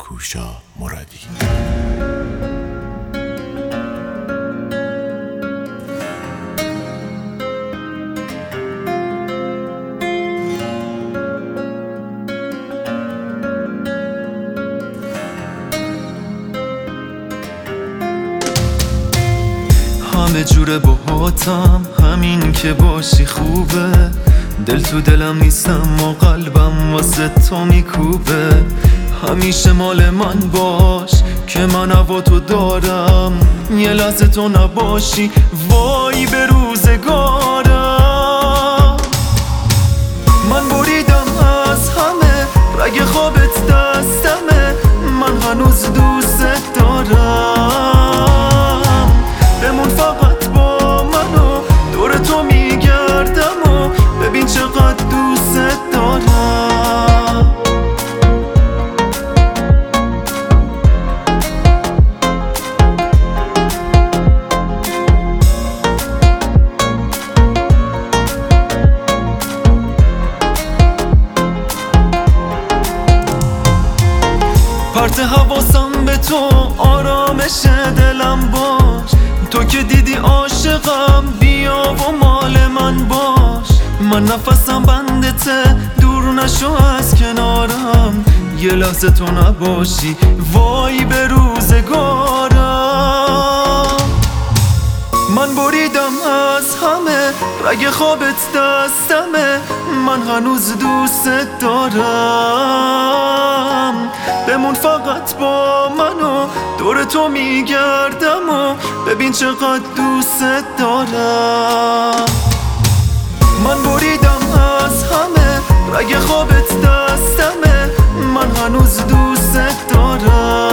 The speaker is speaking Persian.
کوشا مرادی. همه جوره باهاتم، همین که باشی خوبه. دل تو دلم نیستم و قلبم واسه تو میکوبه. همیشه مال من باش که من هوا تو دارم. یه لحظه تو نباشی وای به روزگارم. من بریدم از همه، رگ خوابت دستمه. من هنوز دوست دارم. بمون فقط با من و دور تو میگردم و ببین چقدر دوست دارم. پرت حواسم به تو، آرامش دلم باش. تو که دیدی عاشقم، بیا و مال من باش. من نفسم بندته، دور نشو از کنارم. یه لحظه تو نباشی وای به روزگارم. من بریدم از همه، رگ خوابت دستمه. من هنوز دوست دارم. بمون فقط با من و دور تو میگردم و ببین چقدر دوست دارم. من بریدم از همه، رگ خوابت دستمه. من هنوز دوست دارم.